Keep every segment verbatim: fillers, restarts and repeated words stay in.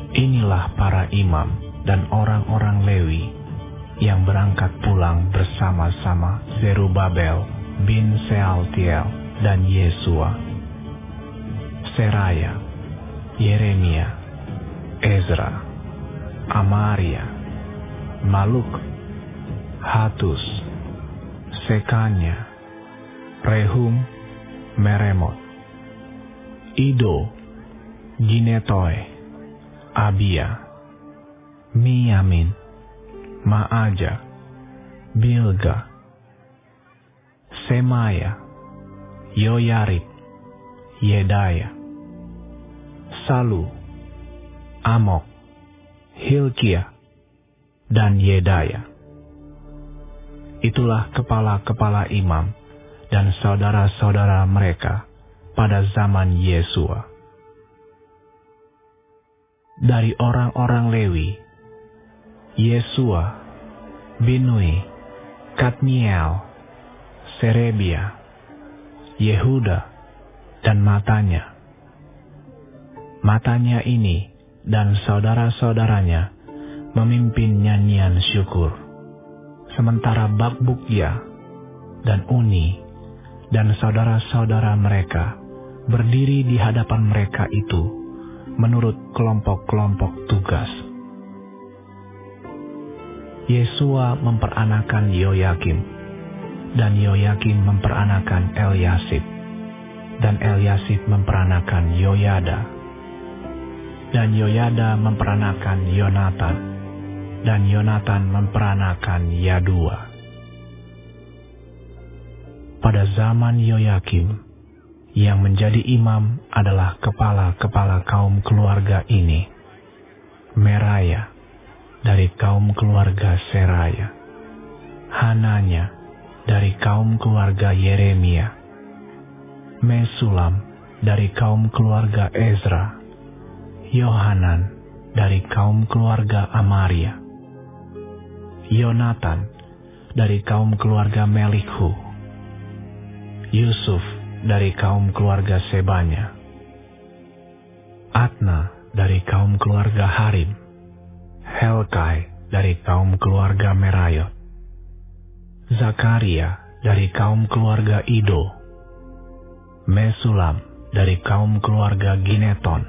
Inilah para imam dan orang-orang Lewi yang berangkat pulang bersama-sama Zerubabel bin Sealtiel dan Yesua, Seraya, Yeremia, Ezra, Amaria, Maluk, Hatus, Sekanya, Rehum, Meremot, Ido, Ginetoe, Abia, Miyamin, Maaja, Bilga, Semaya, Yoyarib, Yedaya, Salu, Amok, Hilkia, dan Yedaya. Itulah kepala-kepala imam dan saudara-saudara mereka pada zaman Yesua. Dari orang-orang Lewi, Yesua, Binui, Kadmiel, Serebia, Yehuda, dan Matanya. Matanya ini dan saudara-saudaranya memimpin nyanyian syukur, sementara Bakbukya dan Uni dan saudara-saudara mereka berdiri di hadapan mereka itu menurut kelompok-kelompok tugas. Yesua memperanakan Yoyakim, dan Yoyakim memperanakan Eliasib, dan Eliasib memperanakan Yoyada, dan Yoyada memperanakan Yonatan, dan Yonatan memperanakan Yadua. Pada zaman Yoyakim, yang menjadi imam adalah kepala-kepala kaum keluarga ini: Meraya dari kaum keluarga Seraya, Hananya dari kaum keluarga Yeremia, Mesulam dari kaum keluarga Ezra, Yohanan dari kaum keluarga Amaria, Yonatan dari kaum keluarga Melikhu, Yusuf dari kaum keluarga Sebanya, Atna dari kaum keluarga Harim, Helkai dari kaum keluarga Merayot, Zakaria dari kaum keluarga Ido, Mesulam dari kaum keluarga Gineton,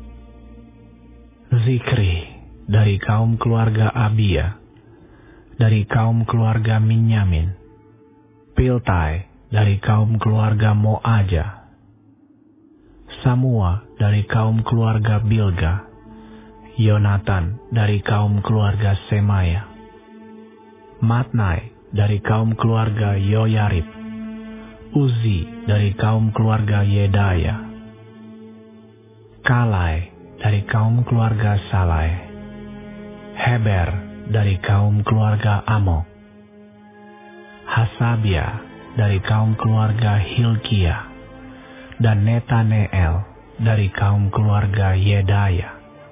Zikri dari kaum keluarga Abia, dari kaum keluarga Minyamin, Piltai dari kaum keluarga Moaja, Samua dari kaum keluarga Bilga, Yonatan dari kaum keluarga Semaya, Matnai dari kaum keluarga Yoyarib, Uzi dari kaum keluarga Yedaya, Kalai dari kaum keluarga Salai, Heber dari kaum keluarga Amok, Hasabia dari kaum keluarga Hilkia, dan Netaneel dari kaum keluarga Yedaya.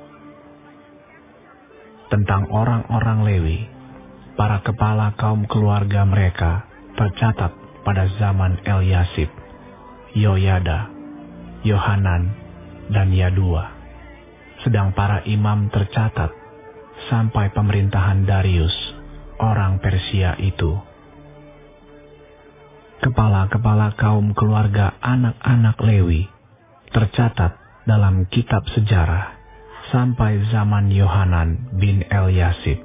Tentang orang-orang Lewi, para kepala kaum keluarga mereka tercatat pada zaman Eliasib, Yoyada, Yohanan, dan Yadua. Sedang para imam tercatat sampai pemerintahan Darius, orang Persia itu. Kepala-kepala kaum keluarga anak-anak Lewi tercatat dalam kitab sejarah sampai zaman Yohanan bin Eliasib.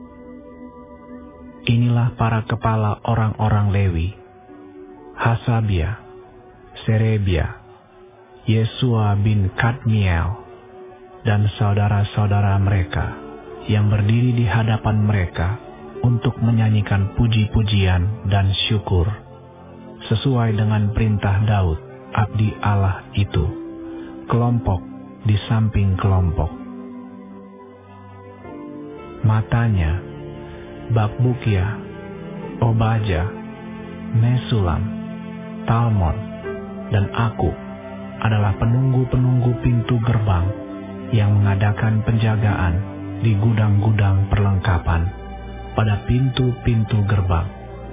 Inilah para kepala orang-orang Lewi: Hasabia, Serebia, Yesua bin Kadmiel, dan saudara-saudara mereka yang berdiri di hadapan mereka untuk menyanyikan puji-pujian dan syukur, sesuai dengan perintah Daud, abdi Allah itu, kelompok di samping kelompok. Matanya, Bakbukya, Obaja, Mesulam, Talmon, dan aku adalah penunggu-penunggu pintu gerbang yang mengadakan penjagaan di gudang-gudang perlengkapan pada pintu-pintu gerbang.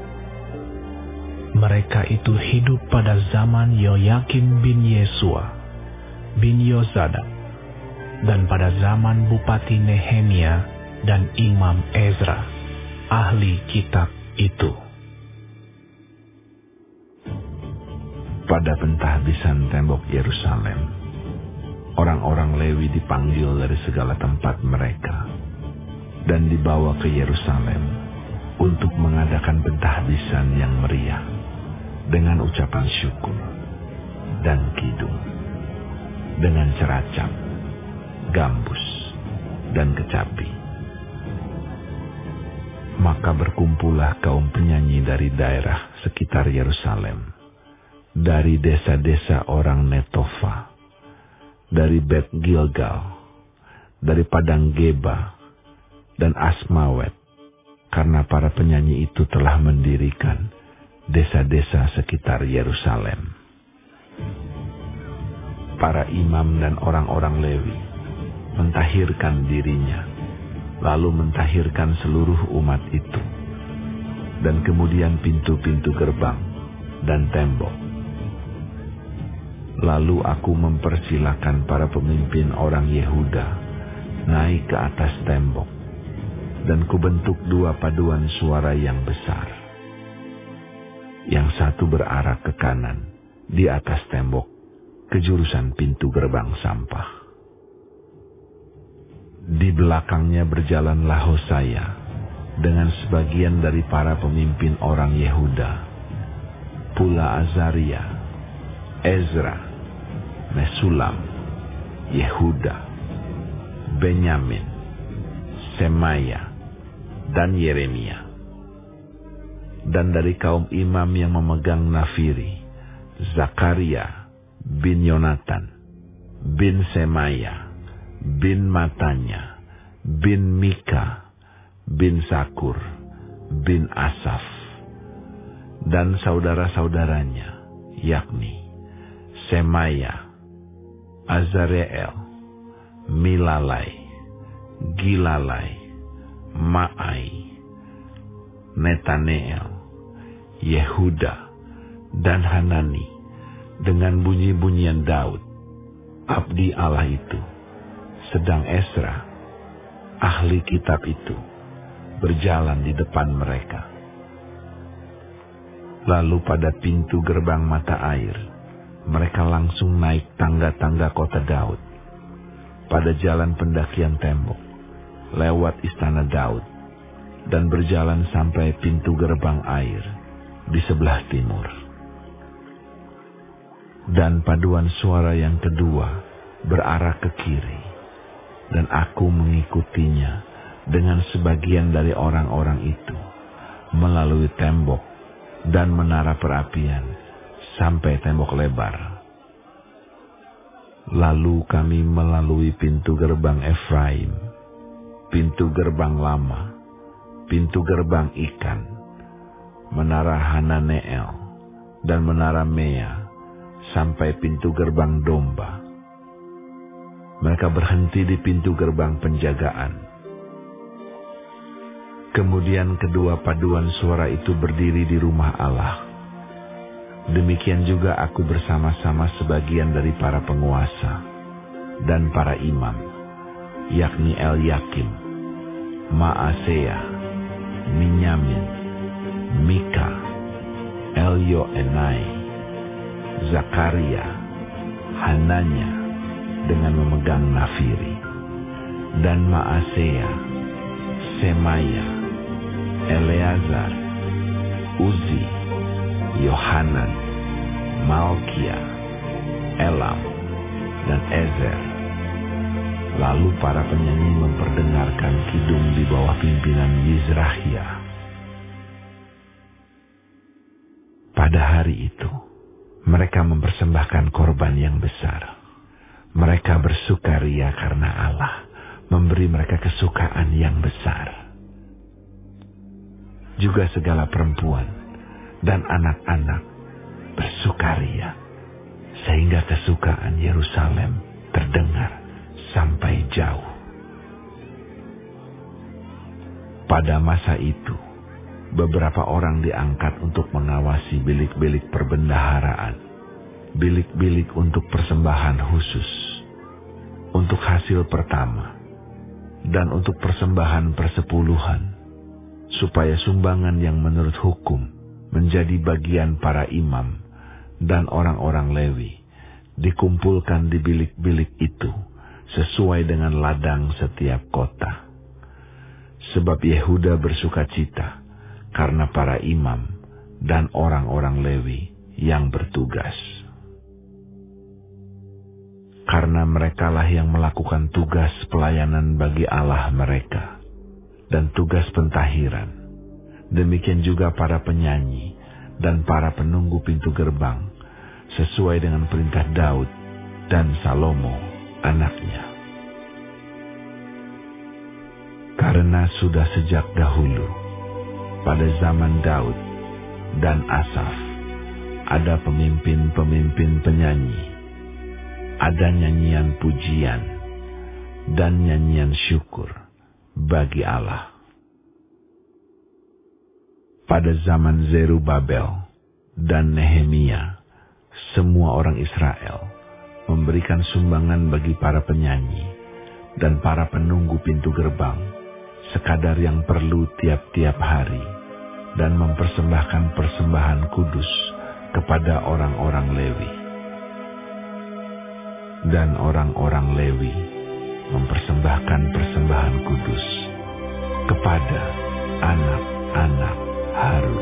Mereka itu hidup pada zaman Yoyakim bin Yesua, bin Yozadak, dan pada zaman Bupati Nehemia dan Imam Ezra, ahli kitab itu. Pada pentahbisan tembok Yerusalem, orang-orang Lewi dipanggil dari segala tempat mereka dan dibawa ke Yerusalem untuk mengadakan pentahbisan yang meriah dengan ucapan syukur dan kidung, dengan ceracap, gambus, dan kecapi. Maka berkumpullah kaum penyanyi dari daerah sekitar Yerusalem, dari desa-desa orang Netofa, dari Bet Gilgal, dari Padang Geba, dan Asmawet, karena para penyanyi itu telah mendirikan desa-desa sekitar Yerusalem. Para imam dan orang-orang Lewi mentahirkan dirinya, lalu mentahirkan seluruh umat itu, dan kemudian pintu-pintu gerbang dan tembok. Lalu aku mempersilahkan para pemimpin orang Yehuda naik ke atas tembok, dan kubentuk dua paduan suara yang besar. Yang satu berarah ke kanan di atas tembok ke jurusan pintu gerbang sampah. Di belakangnya berjalanlah Hosea dengan sebagian dari para pemimpin orang Yehuda, pula Azaria, Ezra, Mesulam, Yehuda, Benyamin, Semaya, dan Yeremia. Dan dari kaum imam yang memegang nafiri, Zakaria bin Yonatan, bin Semaya, bin Matanya, bin Mika, bin Sakur, bin Asaf, dan saudara-saudaranya, yakni Semaya, Azareel, Milalai, Gilalai, Maai, Netaneel, Yehuda, dan Hanani, dengan bunyi-bunyian Daud, abdi Allah itu, sedang Esra, ahli kitab itu, berjalan di depan mereka. Lalu pada pintu gerbang mata air, mereka langsung naik tangga-tangga kota Daud, pada jalan pendakian tembok, lewat istana Daud, dan berjalan sampai pintu gerbang air di sebelah timur. Dan paduan suara yang kedua berarah ke kiri, dan aku mengikutinya dengan sebagian dari orang-orang itu, melalui tembok dan menara perapian, sampai tembok lebar. Lalu kami melalui pintu gerbang Efraim, pintu gerbang lama, pintu gerbang ikan, menara Hananeel, dan menara Mea, sampai pintu gerbang domba. Mereka berhenti di pintu gerbang penjagaan. Kemudian kedua paduan suara itu berdiri di rumah Allah. Demikian juga aku bersama-sama sebagian dari para penguasa dan para imam, yakni Elyakim, Maasea, Minyamin, Mika, Elyoenai, Zakaria, Hananya dengan memegang nafiri, dan Maasea, Semaya, Eleazar, Uzi, Yohanan, Malkia, Elam, dan Ezer. Lalu para penyanyi memperdengarkan kidung di bawah pimpinan Yizrahia. Pada hari itu, mereka mempersembahkan korban yang besar. Mereka bersukaria karena Allah memberi mereka kesukaan yang besar. Juga segala perempuan dan anak-anak bersukaria, sehingga kesukaan Yerusalem terdengar sampai jauh. Pada masa itu, beberapa orang diangkat untuk mengawasi bilik-bilik perbendaharaan, bilik-bilik untuk persembahan khusus, untuk hasil pertama, dan untuk persembahan persepuluhan, supaya sumbangan yang menurut hukum menjadi bagian para imam dan orang-orang Lewi dikumpulkan di bilik-bilik itu sesuai dengan ladang setiap kota. Sebab Yehuda bersuka cita karena para imam dan orang-orang Lewi yang bertugas. Karena merekalah yang melakukan tugas pelayanan bagi Allah mereka dan tugas pentahiran. Demikian juga para penyanyi dan para penunggu pintu gerbang sesuai dengan perintah Daud dan Salomo anaknya. Karena sudah sejak dahulu, pada zaman Daud dan Asaf, ada pemimpin-pemimpin penyanyi, ada nyanyian pujian dan nyanyian syukur bagi Allah. Pada zaman Zerubabel dan Nehemia, semua orang Israel memberikan sumbangan bagi para penyanyi dan para penunggu pintu gerbang, sekadar yang perlu tiap-tiap hari, dan mempersembahkan persembahan kudus kepada orang-orang Lewi. Dan orang-orang Lewi mempersembahkan persembahan kudus kepada anak-anak Harun.